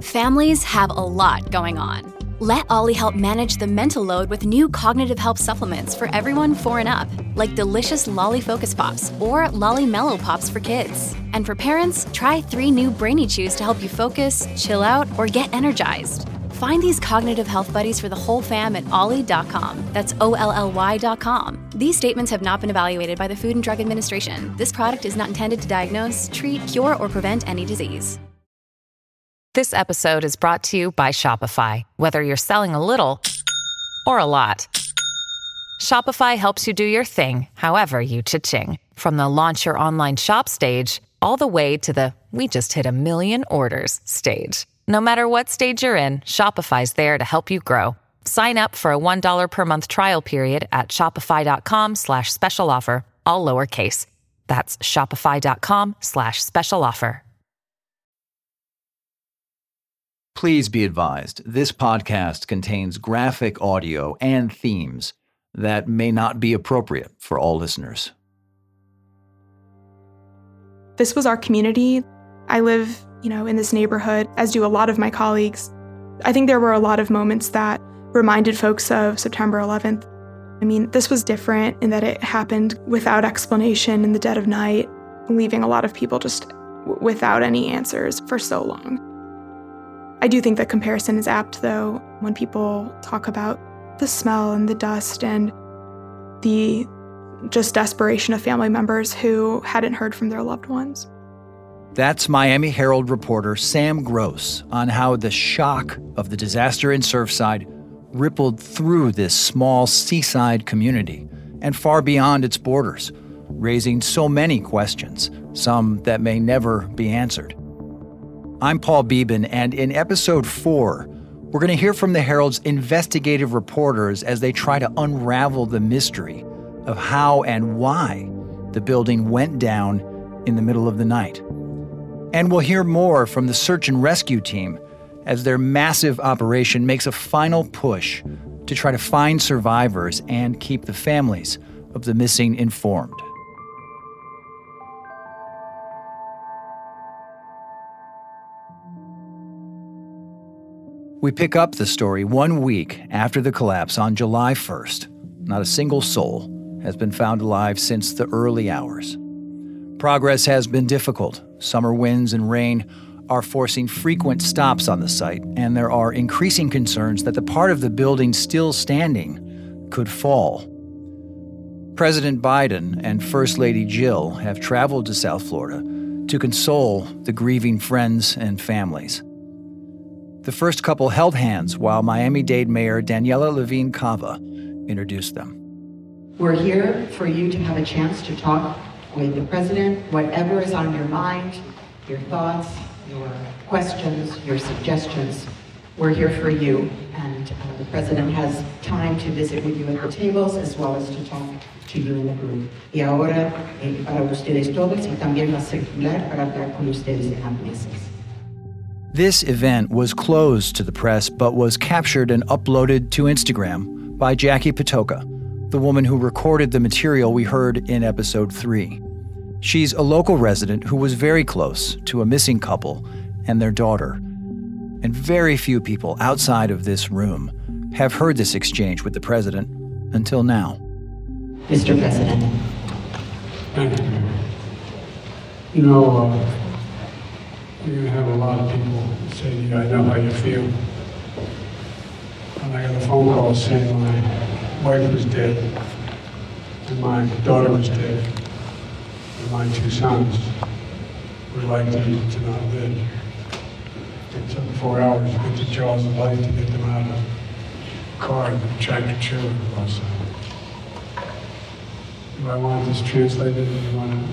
Families have a lot going on. Let Ollie help manage the mental load with new cognitive help supplements for everyone 4 and up, like delicious Lolly Focus Pops or Lolly Mellow Pops for kids. And for parents, try 3 new Brainy Chews to help you focus, chill out, or get energized. Find these cognitive health buddies for the whole fam at ollie.com. That's OLLY.com. These statements have not been evaluated by the Food and Drug Administration. This product is not intended to diagnose, treat, cure, or prevent any disease. This episode is brought to you by Shopify. Whether you're selling a little or a lot, Shopify helps you do your thing, however you cha-ching. From the launch your online shop stage, all the way to the we just hit 1 million orders stage. No matter what stage you're in, Shopify's there to help you grow. Sign up for a $1 per month trial period at shopify.com/special offer, all lowercase. That's shopify.com/special offer. Please be advised, this podcast contains graphic audio and themes that may not be appropriate for all listeners. This was our community. I live, in this neighborhood, as do a lot of my colleagues. I think there were a lot of moments that reminded folks of September 11th. I mean, this was different in that it happened without explanation in the dead of night, leaving a lot of people just without any answers for so long. I do think that comparison is apt, though, when people talk about the smell and the dust and the just desperation of family members who hadn't heard from their loved ones. That's Miami Herald reporter Sam Gross on how the shock of the disaster in Surfside rippled through this small seaside community and far beyond its borders, raising so many questions, some that may never be answered. I'm Paul Beeben, and in episode 4, we're going to hear from the Herald's investigative reporters as they try to unravel the mystery of how and why the building went down in the middle of the night. And we'll hear more from the search and rescue team as their massive operation makes a final push to try to find survivors and keep the families of the missing informed. We pick up the story 1 week after the collapse on July 1st. Not a single soul has been found alive since the early hours. Progress has been difficult. Summer winds and rain are forcing frequent stops on the site, and there are increasing concerns that the part of the building still standing could fall. President Biden and First Lady Jill have traveled to South Florida to console the grieving friends and families. The first couple held hands while Miami-Dade Mayor Daniela Levine Cava introduced them. We're here for you to have a chance to talk with the president, whatever is on your mind, your thoughts, your questions, your suggestions. We're here for you, and the president has time to visit with you at the tables as well as to talk to you in the group. Y ahora, para ustedes todos, y también va a circular para hablar con ustedes en las mesas. This event was closed to the press but was captured and uploaded to Instagram by Jackie Patoka, the woman who recorded the material we heard in episode 3. She's a local resident who was very close to a missing couple and their daughter. And very few people outside of this room have heard this exchange with the president until now. Mr. President. Thank you. You're going to have a lot of people say to you, I know how you feel. And I got a phone call saying my wife was dead, and my daughter was dead, and my 2 sons were likely to not live. It took 4 hours to get the jaws of life to get them out of the car and the tractor trailer was. Do I want this translated? Do you want to?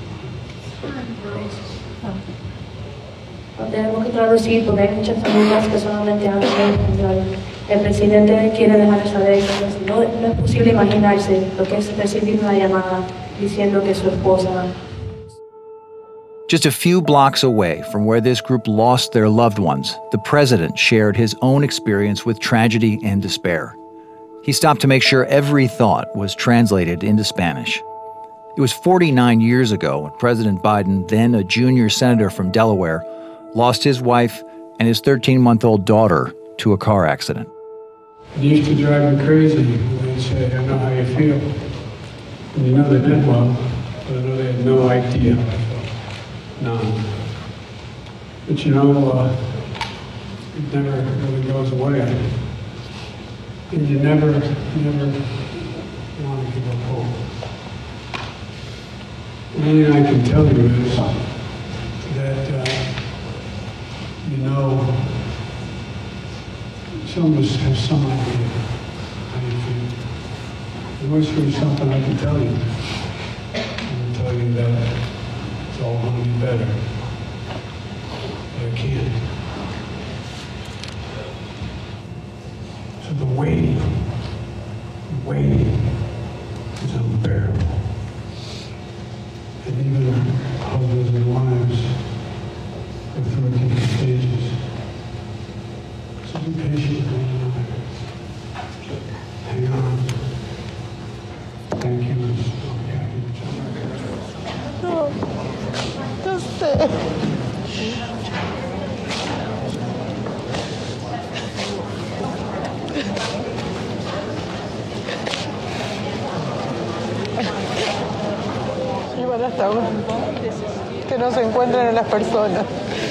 Tenemos que traducir porque hay muchas familias que solamente hablan español. El presidente quiere dejar saber que no es posible imaginarse lo que es recibir una llamada diciendo que su esposa. Just a few blocks away from where this group lost their loved ones, the president shared his own experience with tragedy and despair. He stopped to make sure every thought was translated into Spanish. It was 49 years ago when President Biden, then a junior senator from Delaware, lost his wife and his 13-month-old daughter to a car accident. It used to drive me crazy when they'd say, I know how you feel. And you know they meant well, but I know they had no idea how I felt. None. But you know, it never really goes away. And you never want to give up hope. The only thing I can tell you is that, you know, some of us have some idea how you feel. There must be something I can tell you. I can tell you that it's all going to be better. But I can't. So the waiting is unbearable. And even husbands and wives go through different stages. So be patient, hang on. Thank you. No sé. Y bueno, estamos. Que no se encuentren en las personas.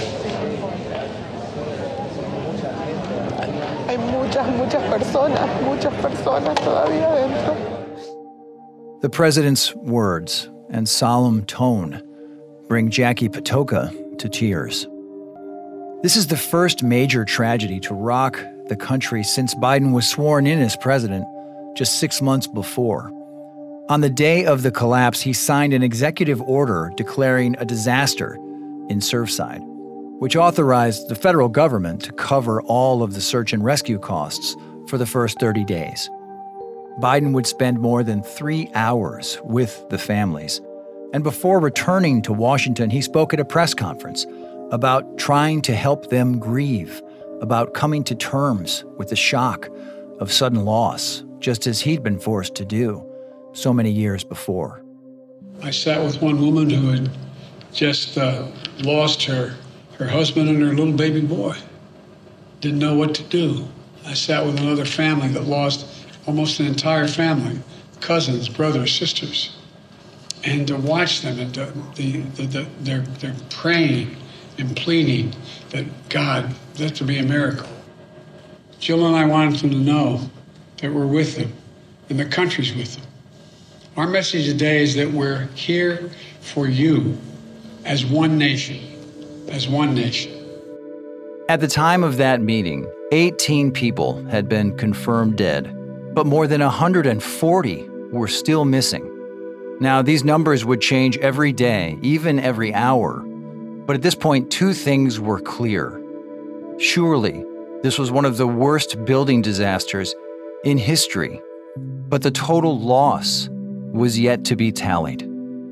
Hay muchas personas todavía adentro. The president's words and solemn tone bring Jackie Patoka to tears. This is the first major tragedy to rock the country since Biden was sworn in as president just 6 months before. On the day of the collapse, he signed an executive order declaring a disaster in Surfside, which authorized the federal government to cover all of the search and rescue costs for the first 30 days. Biden would spend more than 3 hours with the families. And before returning to Washington, he spoke at a press conference about trying to help them grieve, about coming to terms with the shock of sudden loss, just as he'd been forced to do so many years before. I sat with one woman who had just lost her husband and her little baby boy. Didn't know what to do. I sat with another family that lost almost an entire family, cousins, brothers, sisters. And to watch them, and they're praying and pleading that God, let there be a miracle. Jill and I wanted them to know that we're with them and the country's with them. Our message today is that we're here for you as one nation, as one nation. At the time of that meeting, 18 people had been confirmed dead, but more than 140 were still missing. Now, these numbers would change every day, even every hour. But at this point, two things were clear. Surely, this was one of the worst building disasters in history, but the total loss was yet to be tallied.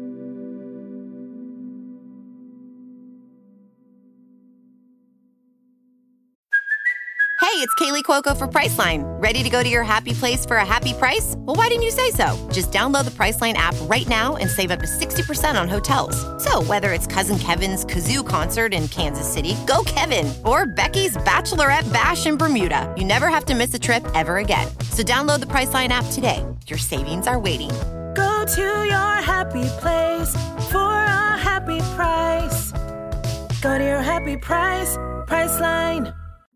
Hey, it's Kaylee Cuoco for Priceline. Ready to go to your happy place for a happy price? Well, why didn't you say so? Just download the Priceline app right now and save up to 60% on hotels. So whether it's Cousin Kevin's Kazoo Concert in Kansas City, go Kevin, or Becky's Bachelorette Bash in Bermuda, you never have to miss a trip ever again. So download the Priceline app today. Your savings are waiting. Go to your happy place for a happy price. Go to your happy price, Priceline.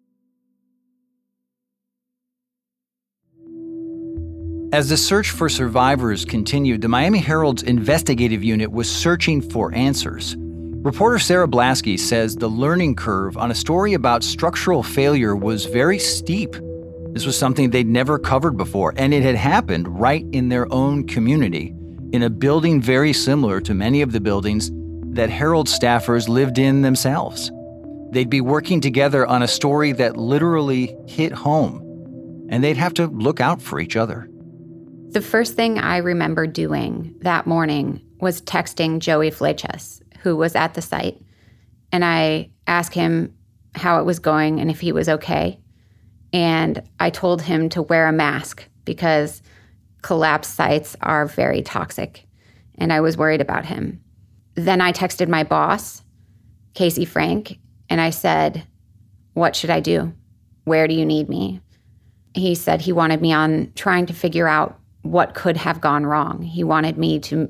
As the search for survivors continued, the Miami Herald's investigative unit was searching for answers. Reporter Sarah Blasky says the learning curve on a story about structural failure was very steep. This was something they'd never covered before, and it had happened right in their own community, in a building very similar to many of the buildings that Herald staffers lived in themselves. They'd be working together on a story that literally hit home, and they'd have to look out for each other. The first thing I remember doing that morning was texting Joey Fleites, who was at the site, and I asked him how it was going and if he was okay. And I told him to wear a mask because collapsed sites are very toxic, and I was worried about him. Then I texted my boss, Casey Frank, and I said, what should I do? Where do you need me? He said he wanted me on trying to figure out what could have gone wrong. He wanted me to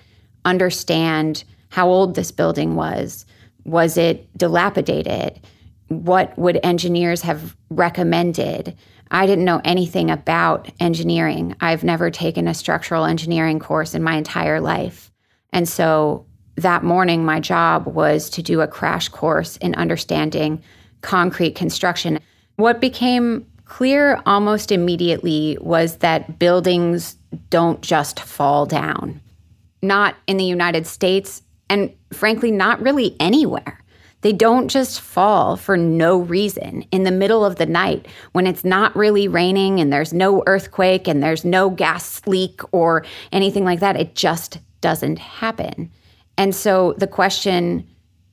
understand how old this building was. Was it dilapidated? What would engineers have recommended? I didn't know anything about engineering. I've never taken a structural engineering course in my entire life. And so that morning, my job was to do a crash course in understanding concrete construction. What became clear almost immediately was that buildings don't just fall down. Not in the United States, and frankly, not really anywhere. They don't just fall for no reason in the middle of the night when it's not really raining and there's no earthquake and there's no gas leak or anything like that. It just doesn't happen. And so the question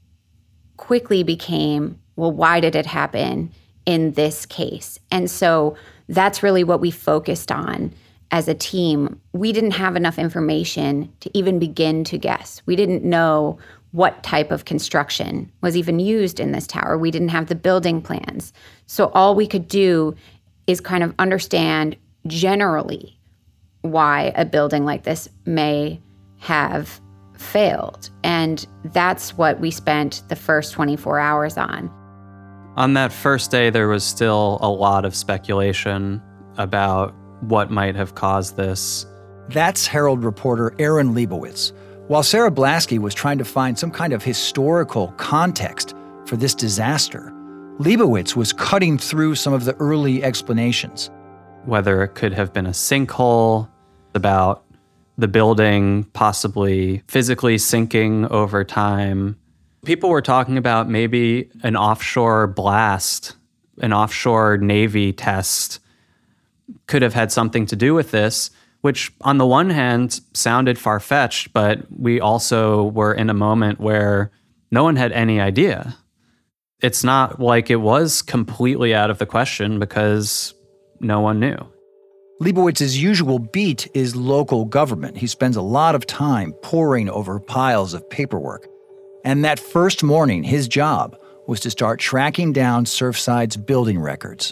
quickly became, well, why did it happen in this case? And so that's really what we focused on as a team. We didn't have enough information to even begin to guess. We didn't know what type of construction was even used in this tower. We didn't have the building plans. So all we could do is kind of understand generally why a building like this may have failed. And that's what we spent the first 24 hours on. On that first day, there was still a lot of speculation about what might have caused this. That's Herald reporter Aaron Leibowitz. While Sarah Blasky was trying to find some kind of historical context for this disaster, Leibowitz was cutting through some of the early explanations. Whether it could have been a sinkhole, about the building possibly physically sinking over time. People were talking about maybe an offshore blast, an offshore Navy test could have had something to do with this, which on the one hand sounded far-fetched, but we also were in a moment where no one had any idea. It's not like it was completely out of the question because no one knew. Leibowitz's usual beat is local government. He spends a lot of time poring over piles of paperwork. And that first morning, his job was to start tracking down Surfside's building records.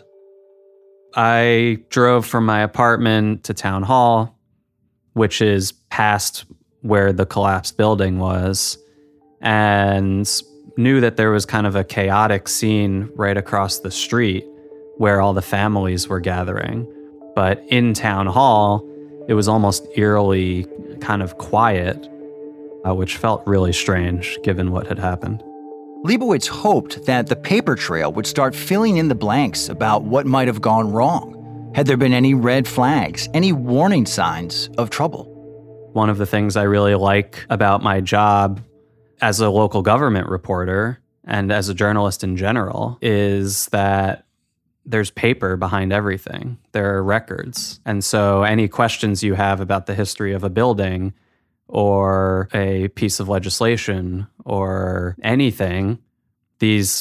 I drove from my apartment to town hall, which is past where the collapsed building was, and knew that there was kind of a chaotic scene right across the street where all the families were gathering. But in town hall, it was almost eerily kind of quiet, which felt really strange given what had happened. Leibowitz hoped that the paper trail would start filling in the blanks about what might have gone wrong. Had there been any red flags, any warning signs of trouble? One of the things I really like about my job as a local government reporter and as a journalist in general is that there's paper behind everything. There are records. And so any questions you have about the history of a building or a piece of legislation or anything, these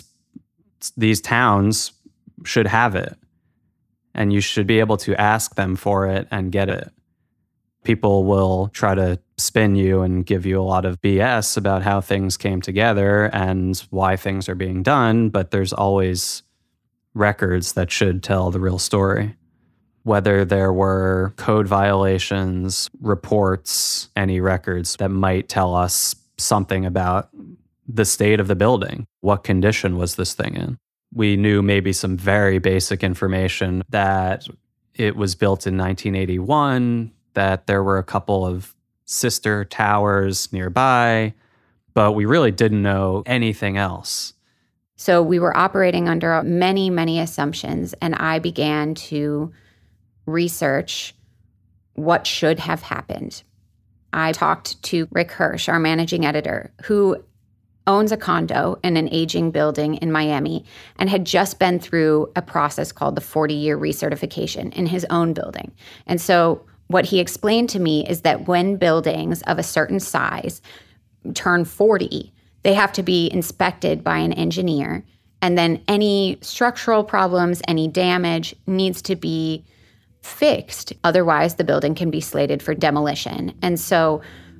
towns should have it. And you should be able to ask them for it and get it. People will try to spin you and give you a lot of BS about how things came together and why things are being done, but there's always records that should tell the real story. Whether there were code violations, reports, any records that might tell us something about the state of the building. What condition was this thing in? We knew maybe some very basic information that it was built in 1981, that there were a couple of sister towers nearby, but we really didn't know anything else. So we were operating under many, many assumptions, and I began to research what should have happened. I talked to Rick Hirsch, our managing editor, who owns a condo in an aging building in Miami and had just been through a process called the 40-year recertification in his own building. And so what he explained to me is that when buildings of a certain size turn 40, they have to be inspected by an engineer, and then any structural problems, any damage needs to be fixed. Otherwise, the building can be slated for demolition. And so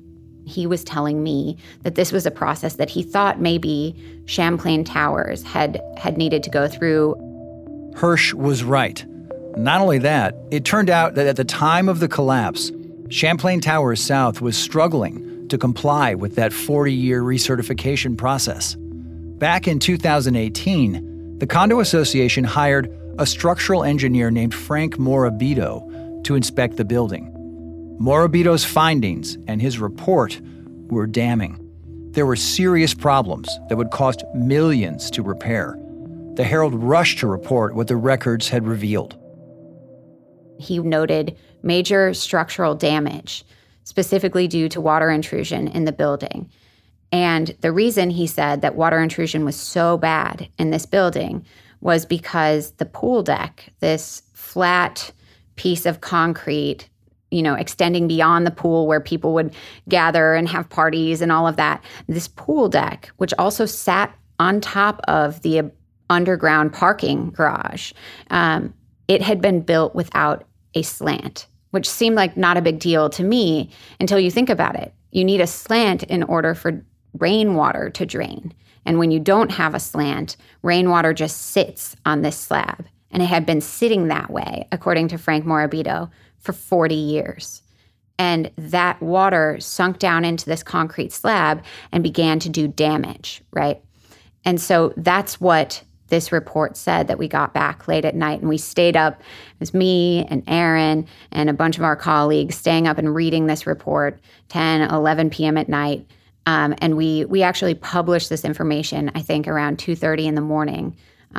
He was telling me that this was a process that he thought maybe Champlain Towers had needed to go through. Hirsch was right. Not only that, it turned out that at the time of the collapse, Champlain Towers South was struggling to comply with that 40-year recertification process. Back in 2018, the Condo Association hired a structural engineer named Frank Morabito to inspect the building. Morabito's findings and his report were damning. There were serious problems that would cost millions to repair. The Herald rushed to report what the records had revealed. He noted major structural damage, specifically due to water intrusion in the building. And the reason he said that water intrusion was so bad in this building was because the pool deck, this flat piece of concrete, extending beyond the pool where people would gather and have parties and all of that, this pool deck, which also sat on top of the underground parking garage, it had been built without a slant, which seemed like not a big deal to me until you think about it. You need a slant in order for rainwater to drain. And when you don't have a slant, rainwater just sits on this slab. And it had been sitting that way, according to Frank Morabito, for 40 years. And that water sunk down into this concrete slab and began to do damage, right? And so that's what this report said that we got back late at night. And we stayed up, it was me and Aaron and a bunch of our colleagues staying up and reading this report 10, 11 p.m. at night. And we actually published this information, I think, around 2:30 in the morning,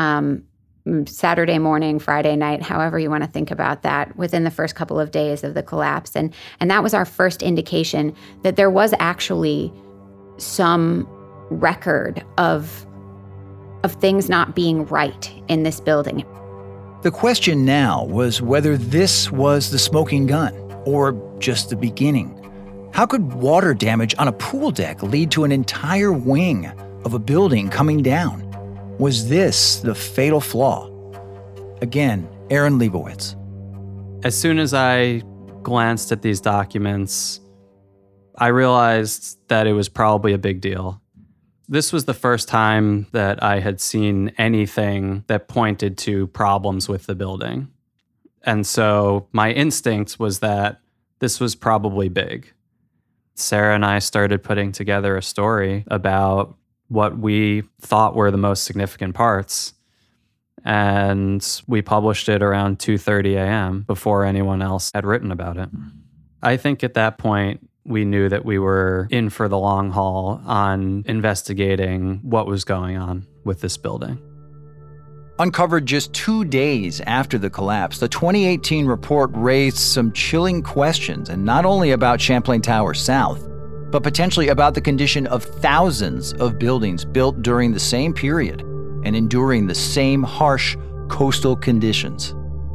Saturday morning, Friday night, however you want to think about that, within the first couple of days of the collapse. And that was our first indication that there was actually some record of things not being right in this building. The question now was whether this was the smoking gun or just the beginning. How could water damage on a pool deck lead to an entire wing of a building coming down? Was this the fatal flaw? Again, Aaron Leibowitz. As soon as I glanced at these documents, I realized that it was probably a big deal. This was the first time that I had seen anything that pointed to problems with the building. And so my instinct was that this was probably big. Sarah and I started putting together a story about what we thought were the most significant parts. And we published it around 2:30 a.m. before anyone else had written about it. I think at that point, we knew that we were in for the long haul on investigating what was going on with this building. Uncovered just 2 days after the collapse, the 2018 report raised some chilling questions, and not only about Champlain Towers South, but potentially about the condition of thousands of buildings built during the same period and enduring the same harsh coastal conditions.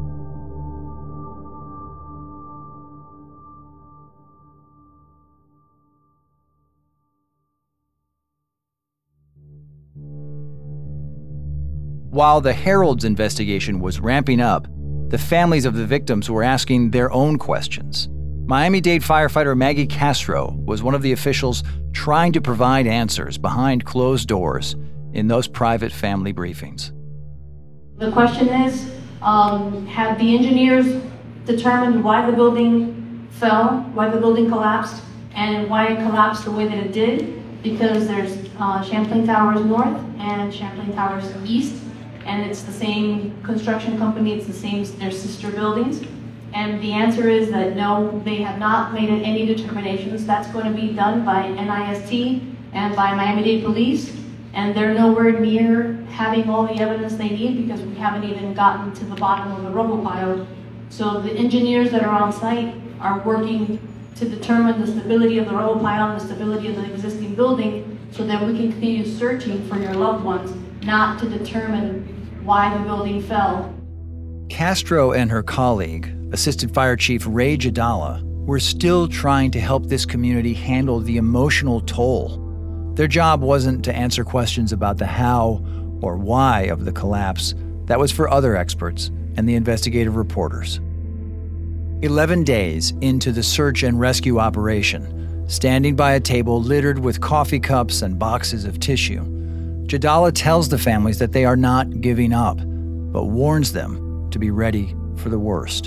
While the Herald's investigation was ramping up, the families of the victims were asking their own questions. Miami-Dade firefighter Maggie Castro was one of the officials trying to provide answers behind closed doors in those private family briefings. The question is, have the engineers determined why the building fell, why the building collapsed, and why it collapsed the way that it did? Because there's Champlain Towers North and Champlain Towers East, and it's the same construction company, it's the same, they're sister buildings. And the answer is that no, they have not made any determinations. That's going to be done by NIST and by Miami-Dade Police, and they're nowhere near having all the evidence they need because we haven't even gotten to the bottom of the rubble pile. So the engineers that are on site are working to determine the stability of the rubble pile and the stability of the existing building so that we can continue searching for your loved ones, not to determine why the building fell. Castro and her colleague, Assistant Fire Chief Ray Jadala, were still trying to help this community handle the emotional toll. Their job wasn't to answer questions about the how or why of the collapse. That was for other experts and the investigative reporters. 11 days into the search and rescue operation, standing by a table littered with coffee cups and boxes of tissue. Jadala tells the families that they are not giving up, but warns them to be ready for the worst.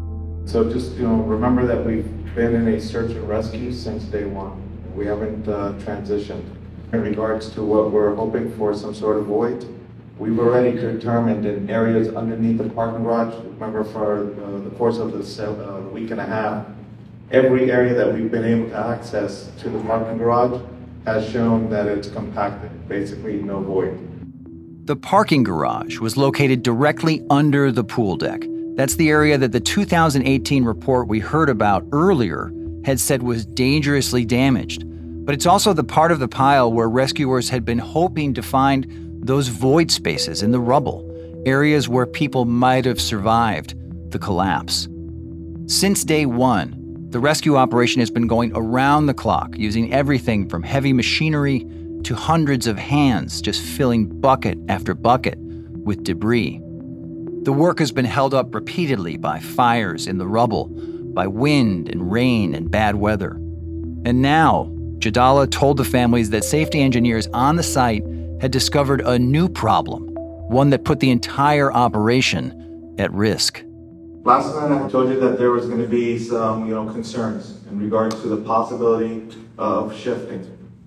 So just, remember that we've been in a search and rescue since day one. We haven't transitioned. In regards to what we're hoping for, some sort of void, we've already determined in areas underneath the parking garage. Remember, for the course of the week and a half, every area that we've been able to access to the parking garage has shown that it's compacted, basically no void. The parking garage was located directly under the pool deck. That's the area that the 2018 report we heard about earlier had said was dangerously damaged. But it's also the part of the pile where rescuers had been hoping to find those void spaces in the rubble, areas where people might have survived the collapse. Since day one, the rescue operation has been going around the clock, using everything from heavy machinery to hundreds of hands just filling bucket after bucket with debris. The work has been held up repeatedly by fires in the rubble, by wind and rain and bad weather. And now, Jadala told the families that safety engineers on the site had discovered a new problem, one that put the entire operation at risk. Last night I told you that there was going to be some, concerns in regards to the possibility of shifting.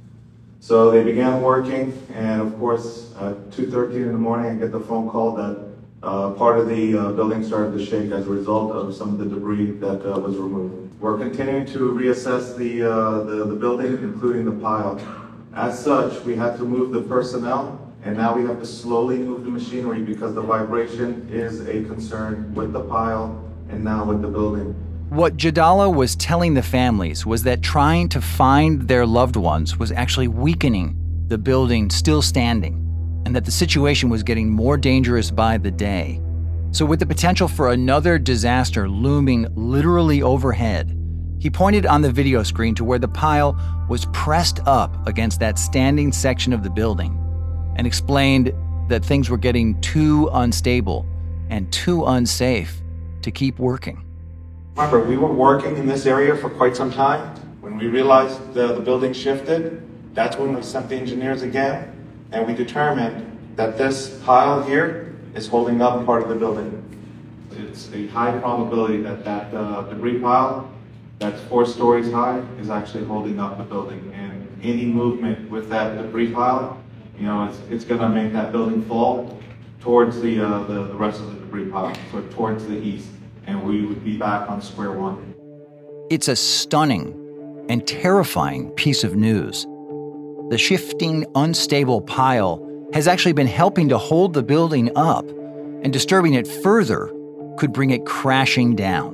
So they began working, and of course, at 2:13 in the morning, I get the phone call that part of the building started to shake as a result of some of the debris that was removed. We're continuing to reassess the building, including the pile. As such, we had to move the personnel, and now we have to slowly move the machinery because the vibration is a concern with the pile and now with the building. What Jadala was telling the families was that trying to find their loved ones was actually weakening the building still standing, and that the situation was getting more dangerous by the day. So with the potential for another disaster looming literally overhead, he pointed on the video screen to where the pile was pressed up against that standing section of the building and explained that things were getting too unstable and too unsafe to keep working. Remember, we were working in this area for quite some time. When we realized the building shifted, that's when we sent the engineers again, and we determined that this pile here is holding up part of the building. It's a high probability that that debris pile that's 4 stories high is actually holding up the building, and any movement with that debris pile, it's going to make that building fall towards the rest of the debris pile, so towards the east, and we would be back on square one. It's a stunning and terrifying piece of news. The shifting, unstable pile has actually been helping to hold the building up, and disturbing it further could bring it crashing down.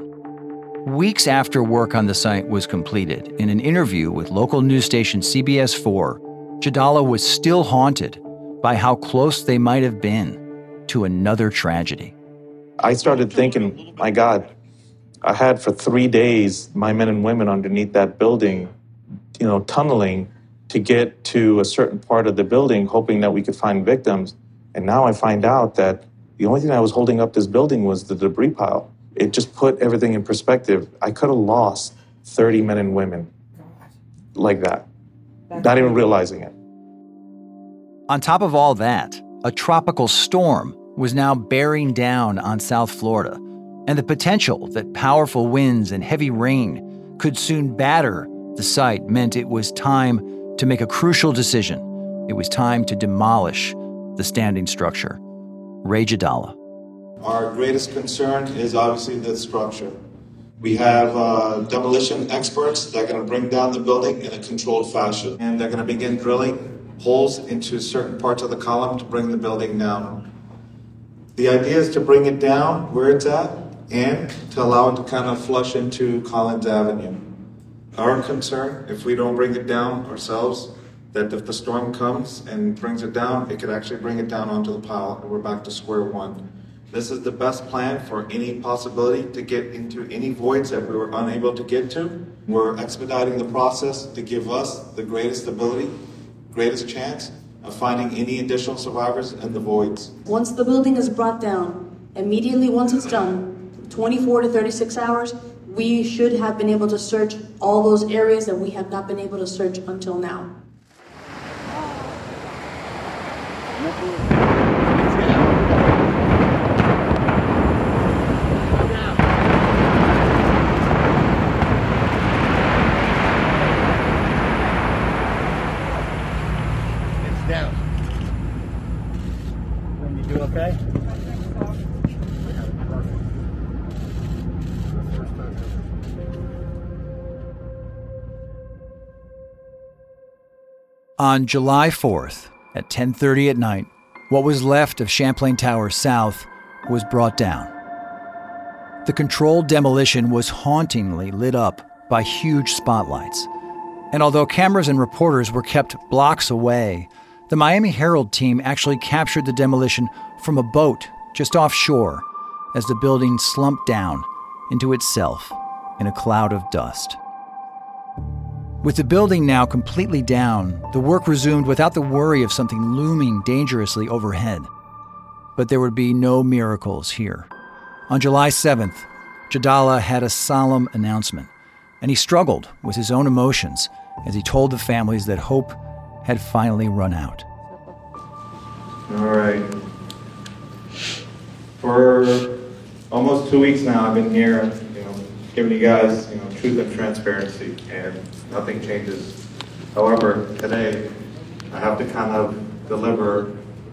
Weeks after work on the site was completed, in an interview with local news station CBS 4, Jadala was still haunted by how close they might have been to another tragedy. I started thinking, my God, I had for 3 days my men and women underneath that building, tunneling to get to a certain part of the building, hoping that we could find victims. And now I find out that the only thing that was holding up this building was the debris pile. It just put everything in perspective. I could have lost 30 men and women like that, not even realizing it. On top of all that, a tropical storm was now bearing down on South Florida, and the potential that powerful winds and heavy rain could soon batter the site meant it was time to make a crucial decision. It was time to demolish the standing structure. Ray Jadala. Our greatest concern is obviously the structure. We have demolition experts that are going to bring down the building in a controlled fashion, and they're going to begin drilling holes into certain parts of the column to bring the building down. The idea is to bring it down where it's at and to allow it to kind of flush into Collins Avenue. Our concern, if we don't bring it down ourselves, that if the storm comes and brings it down, it could actually bring it down onto the pile and we're back to square one. This is the best plan for any possibility to get into any voids that we were unable to get to. We're expediting the process to give us the greatest ability, greatest chance of finding any additional survivors in the voids. Once the building is brought down, immediately once it's done, 24 to 36 hours, We should have been able to search all those areas that we have not been able to search until now. It's down. You do okay? On July 4th, at 10:30 at night, what was left of Champlain Tower South was brought down. The controlled demolition was hauntingly lit up by huge spotlights. And although cameras and reporters were kept blocks away, the Miami Herald team actually captured the demolition from a boat just offshore as the building slumped down into itself in a cloud of dust. With the building now completely down, the work resumed without the worry of something looming dangerously overhead. But there would be no miracles here. On July 7th, Jadala had a solemn announcement, and he struggled with his own emotions as he told the families that hope had finally run out. All right. For almost 2 weeks now, I've been here, giving you guys, truth and transparency, and nothing changes. However, today, I have to kind of deliver.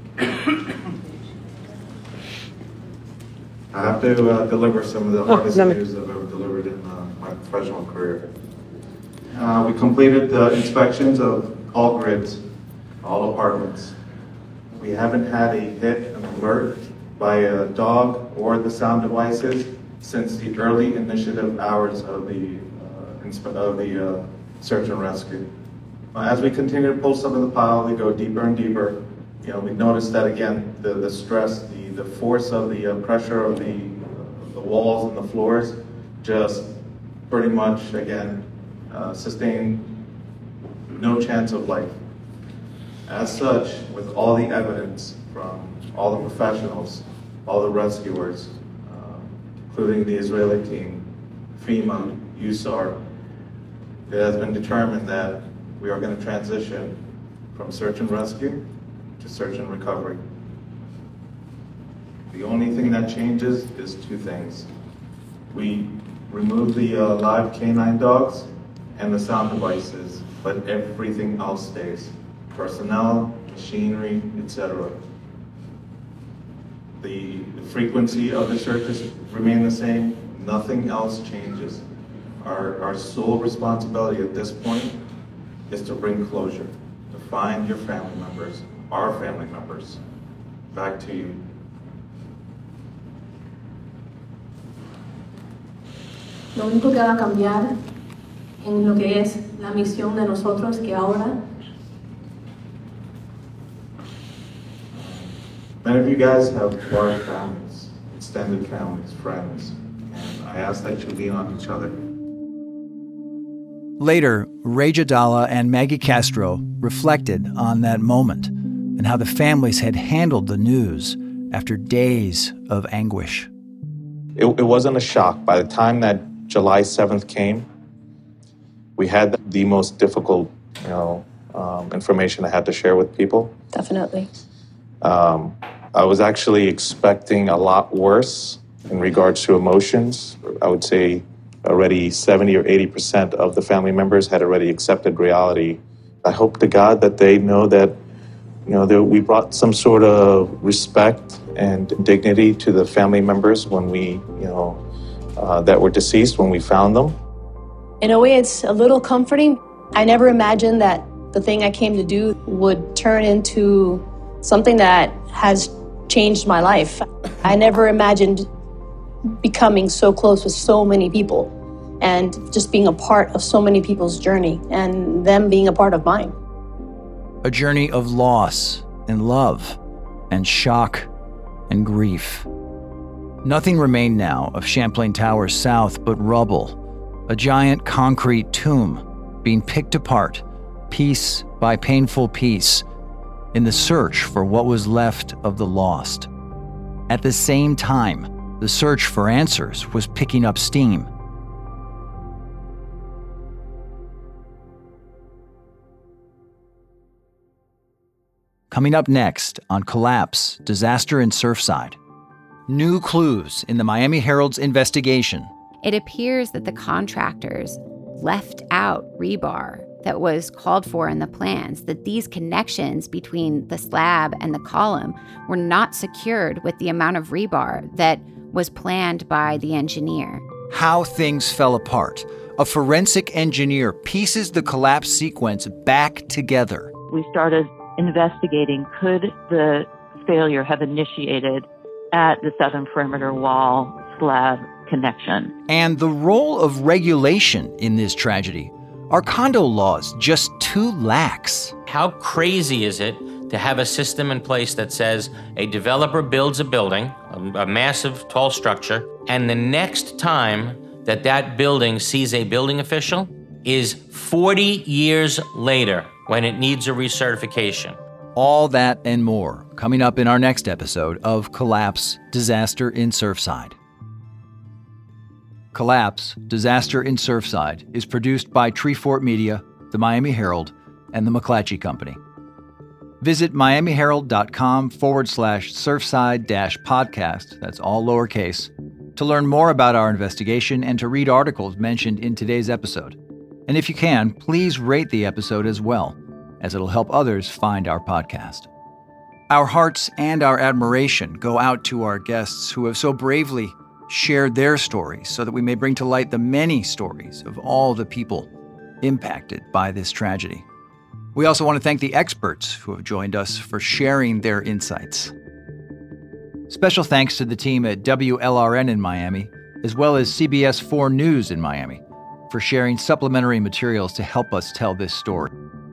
Deliver some of the hardest news I've ever delivered in my professional career. We completed the inspections of all grids, all apartments. We haven't had a hit, an alert by a dog or the sound devices since the early initiative hours of the search and rescue. As we continue to pull some of the pile, we go deeper and deeper. We noticed that again, the stress, the force of the pressure of the walls and the floors just pretty much, again, sustained no chance of life. As such, with all the evidence from all the professionals, all the rescuers, including the Israeli team, FEMA, USAR, it has been determined that we are going to transition from search and rescue to search and recovery. The only thing that changes is two things. We remove the live canine dogs and the sound devices, but everything else stays. Personnel, machinery, etc. The frequency of the searches remain the same. Nothing else changes. Our sole responsibility at this point is to bring closure, to find your family members, our family members. Back to you. Lo único que va a cambiar en lo que es la misión de nosotros, que ahora many of you guys have large families, extended families, friends, and I ask that you lean on each other. Later, Ray Jadala and Maggie Castro reflected on that moment and how the families had handled the news after days of anguish. It wasn't a shock. By the time that July 7th came, we had the most difficult, information I had to share with people. Definitely. I was actually expecting a lot worse in regards to emotions. I would say already 70 or 80% of the family members had already accepted reality. I hope to God that they know that, that we brought some sort of respect and dignity to the family members when we, that were deceased when we found them. In a way, it's a little comforting. I never imagined that the thing I came to do would turn into something that has changed my life. I never imagined becoming so close with so many people and just being a part of so many people's journey and them being a part of mine. A journey of loss and love and shock and grief. Nothing remained now of Champlain Tower South but rubble, a giant concrete tomb being picked apart, piece by painful piece, in the search for what was left of the lost. At the same time, the search for answers was picking up steam. Coming up next on Collapse, Disaster in Surfside. New clues in the Miami Herald's investigation. It appears that the contractors left out rebar that was called for in the plans, that these connections between the slab and the column were not secured with the amount of rebar that was planned by the engineer. How things fell apart. A forensic engineer pieces the collapse sequence back together. We started investigating, could the failure have initiated at the southern perimeter wall slab connection? And the role of regulation in this tragedy. Are condo laws just too lax? How crazy is it to have a system in place that says a developer builds a building, a massive, tall structure, and the next time that building sees a building official is 40 years later when it needs a recertification? All that and more coming up in our next episode of Collapse, Disaster in Surfside. Collapse, Disaster in Surfside is produced by Treefort Media, the Miami Herald, and the McClatchy Company. Visit miamiherald.com/surfside-podcast, that's all lowercase, to learn more about our investigation and to read articles mentioned in today's episode. And if you can, please rate the episode as well, as it'll help others find our podcast. Our hearts and our admiration go out to our guests who have so bravely shared their stories so that we may bring to light the many stories of all the people impacted by this tragedy. We also want to thank the experts who have joined us for sharing their insights. Special thanks to the team at WLRN in Miami, as well as CBS 4 News in Miami, for sharing supplementary materials to help us tell this story.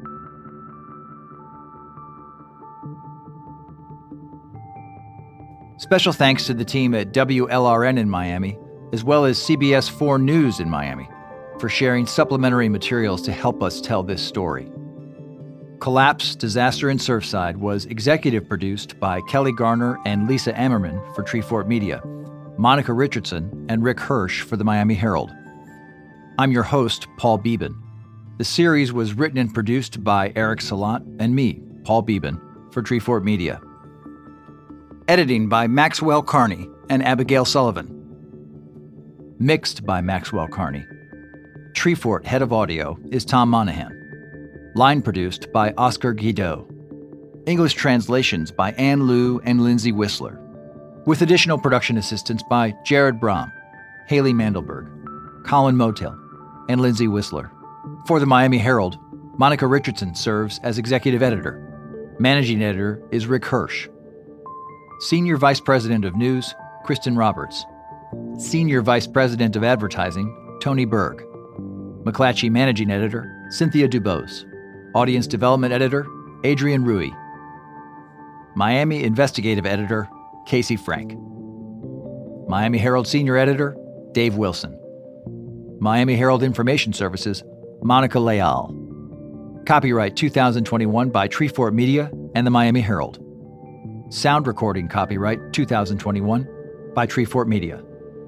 Special thanks to the team at WLRN in Miami, as well as CBS 4 News in Miami, for sharing supplementary materials to help us tell this story. Collapse, Disaster in Surfside was executive produced by Kelly Garner and Lisa Ammerman for Treefort Media, Monica Richardson and Rick Hirsch for the Miami Herald. I'm your host, Paul Beeben. The series was written and produced by Eric Salant and me, Paul Beeben, for Treefort Media. Editing by Maxwell Carney and Abigail Sullivan. Mixed by Maxwell Carney. Treefort head of audio is Tom Monahan. Line produced by Oscar Guido. English translations by Ann Liu and Lindsay Whistler. With additional production assistance by Jared Brom, Haley Mandelberg, Colin Motel, and Lindsay Whistler. For the Miami Herald, Monica Richardson serves as executive editor. Managing editor is Rick Hirsch. Senior Vice President of News, Kristen Roberts. Senior Vice President of Advertising, Tony Berg. McClatchy Managing Editor, Cynthia Dubose. Audience Development Editor, Adrian Rui. Miami Investigative Editor, Casey Frank. Miami Herald Senior Editor, Dave Wilson. Miami Herald Information Services, Monica Leal. Copyright 2021 by Treefort Media and the Miami Herald. Sound recording copyright 2021 by Treefort Media.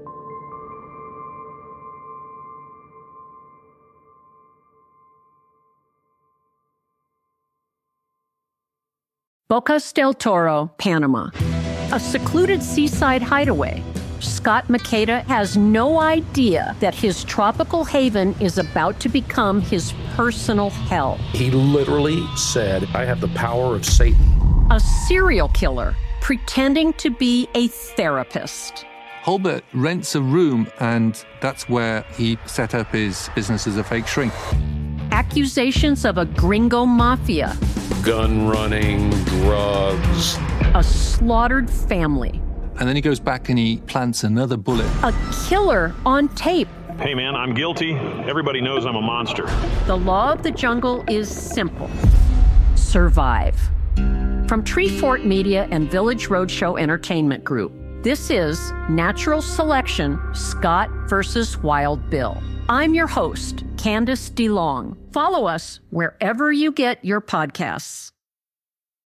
Bocas del Toro, Panama. A secluded seaside hideaway. Scott Makeda has no idea that his tropical haven is about to become his personal hell. He literally said, "I have the power of Satan." A serial killer pretending to be a therapist. Holbert rents a room, and that's where he set up his business as a fake shrink. Accusations of a gringo mafia. Gun running, drugs. A slaughtered family. And then he goes back and he plants another bullet. A killer on tape. Hey man, I'm guilty. Everybody knows I'm a monster. The law of the jungle is simple. Survive. From Treefort Media and Village Roadshow Entertainment Group, this is Natural Selection, Scott versus Wild Bill. I'm your host, Candace DeLong. Follow us wherever you get your podcasts.